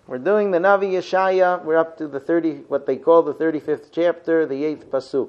We're doing the Navi Yeshaya. We're up to what they call the 35th chapter, the 8th pasuk.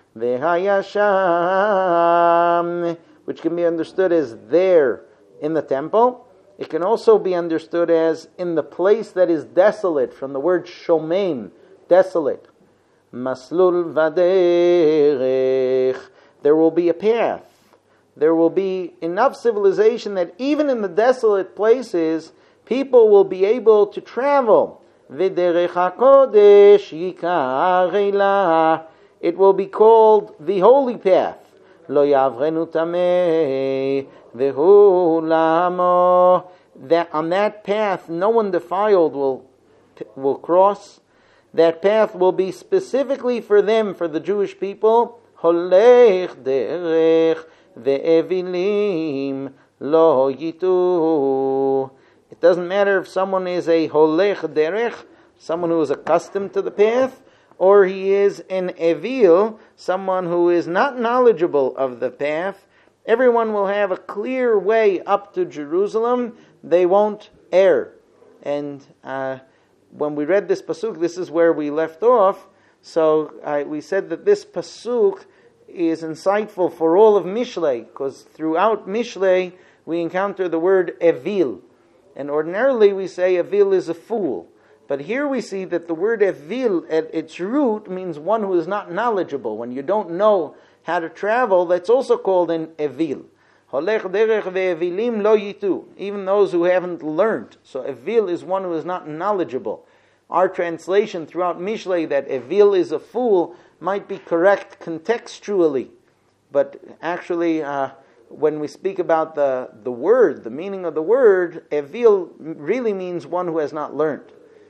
V'hayasham, which can be understood as there in the temple. It can also be understood as in the place that is desolate, from the word shomem, desolate. Maslul vaderech. There will be a path. There will be enough civilization that even in the desolate places, people will be able to travel. V'derech hakodesh yikar. It will be called the holy path. Lo yavrenu tameh vehu lamo. That on that path, no one defiled will cross. That path will be specifically for them, for the Jewish people. Holech derech ve'evilim lo yitu. It doesn't matter if someone is a holech derech, someone who is accustomed to the path, or he is an evil, someone who is not knowledgeable of the path. Everyone will have a clear way up to Jerusalem. They won't err. And when we read this pasuk, this is where we left off. So we said that this pasuk is insightful for all of Mishlei, because throughout Mishlei we encounter the word evil. And ordinarily we say evil is a fool. But here we see that the word evil at its root means one who is not knowledgeable. When you don't know how to travel, that's also called an evil. Holech derech ve'evilim lo yitu. Even those who haven't learned. So evil is one who is not knowledgeable. Our translation throughout Mishlei that evil is a fool might be correct contextually. But actually, when we speak about the word, the meaning of the word, evil really means one who has not learned.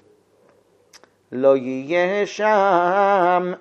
Lo yeh sham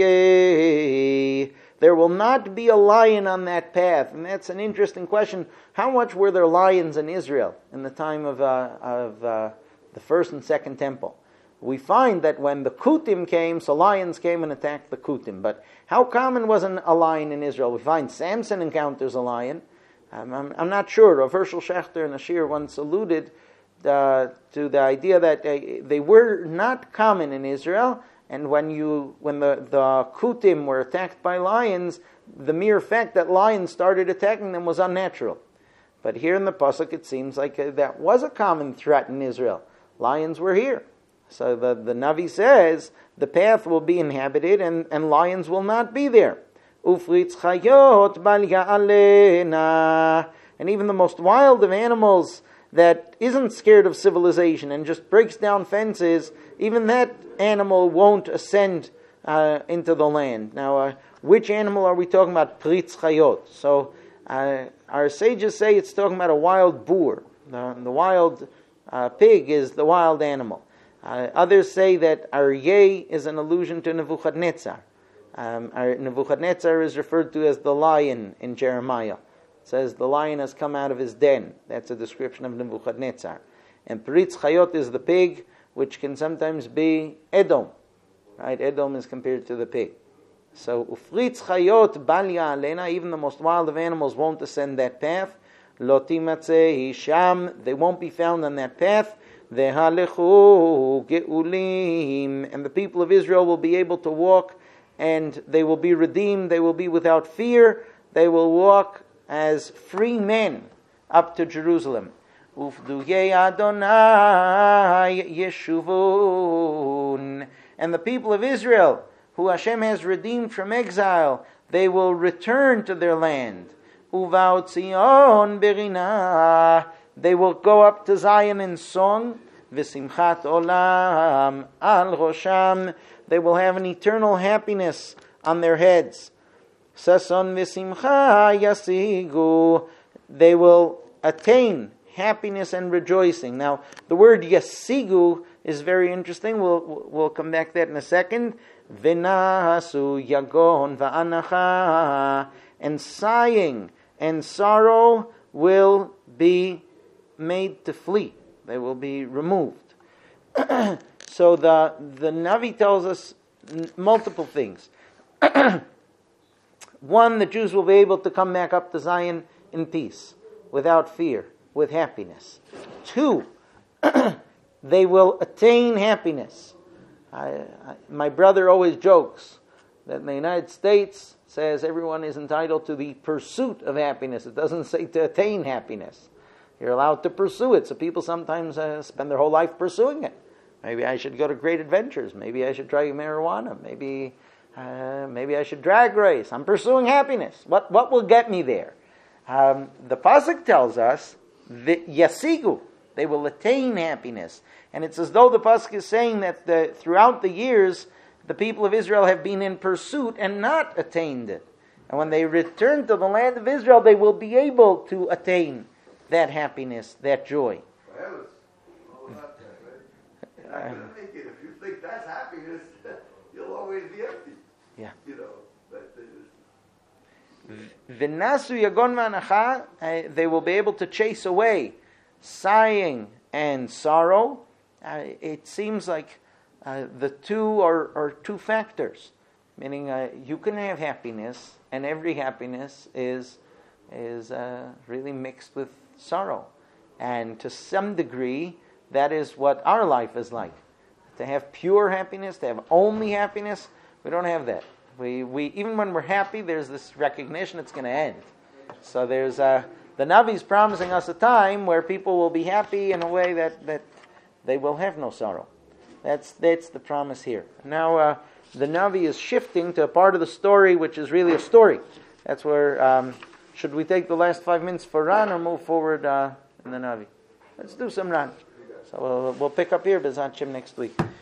aryeh. There will not be a lion on that path. And that's an interesting question. How much were there lions in Israel in the time of the first and second temple? We find that when the Kutim came, so lions came and attacked the Kutim. But how common was a lion in Israel? We find Samson encounters a lion. I'm not sure. Rav Hershel Schachter in a shir once alluded to the idea that they were not common in Israel, and when the Kutim were attacked by lions, the mere fact that lions started attacking them was unnatural. But here in the pasuk, it seems like that was a common threat in Israel. Lions were here. So the Navi says the path will be inhabited and lions will not be there. Ufritz chayot bal ya'alena. And even the most wild of animals that isn't scared of civilization and just breaks down fences, even that animal won't ascend into the land. Now, which animal are we talking about? Pritz chayot. So our sages say it's talking about a wild boar. The wild pig is the wild animal. Others say that Aryeh is an allusion to Nebuchadnezzar. Nebuchadnezzar is referred to as the lion in Jeremiah. It says the lion has come out of his den. That's a description of Nebuchadnezzar. And Pritz Chayot is the pig, which can sometimes be Edom. Right? Edom is compared to the pig. So Ufritz Chayot Bal Ya'alena, even the most wild of animals won't ascend that path. Lo timatzeh sham, they won't be found on that path. Vehalechu geulim, and the people of Israel will be able to walk, and they will be redeemed. They will be without fear. They will walk as free men up to Jerusalem. Ufduyei Adonai yeshuvun, and the people of Israel, who Hashem has redeemed from exile, they will return to their land. Uvau Tzion berina, they will go up to Zion in song. V'simchat olam al rosham, they will have an eternal happiness on their heads. Sason v'simcha yasigu, they will attain happiness and rejoicing. Now, the word yasigu is very interesting. We'll come back to that in a second. V'nahasu yagon va'anacha, and sighing and sorrow will be made to flee. They will be removed. So the Navi tells us multiple things. One, the Jews will be able to come back up to Zion in peace, without fear, with happiness. Two, they will attain happiness. My brother always jokes that in the United States says everyone is entitled to the pursuit of happiness. It doesn't say to attain happiness. You're allowed to pursue it. So people sometimes spend their whole life pursuing it. Maybe I should go to great adventures. Maybe I should try marijuana. Maybe I should drag race. I'm pursuing happiness. What will get me there? The pasuk tells us that yasigu, they will attain happiness. And it's as though the pasuk is saying that throughout the years, the people of Israel have been in pursuit and not attained it. And when they return to the land of Israel, they will be able to attain that happiness, that joy. You're not going to make it. If you think that's happiness, you'll always be empty. Yeah. You know. V'nasu yagon v'anacha, they will be able to chase away sighing and sorrow. It seems like the two are two factors, meaning you can have happiness, and every happiness is really mixed with sorrow, and to some degree, that is what our life is like. To have pure happiness, to have only happiness, we don't have that. We even when we're happy, there's this recognition it's going to end. So there's the Navi's promising us a time where people will be happy in a way that they will have no sorrow. That's the promise here. Now the Navi is shifting to a part of the story which is really a story. That's where should we take the last 5 minutes for Ran or move forward in the Navi? Let's do some Ran. So we'll pick up here B'ezrat Hashem next week.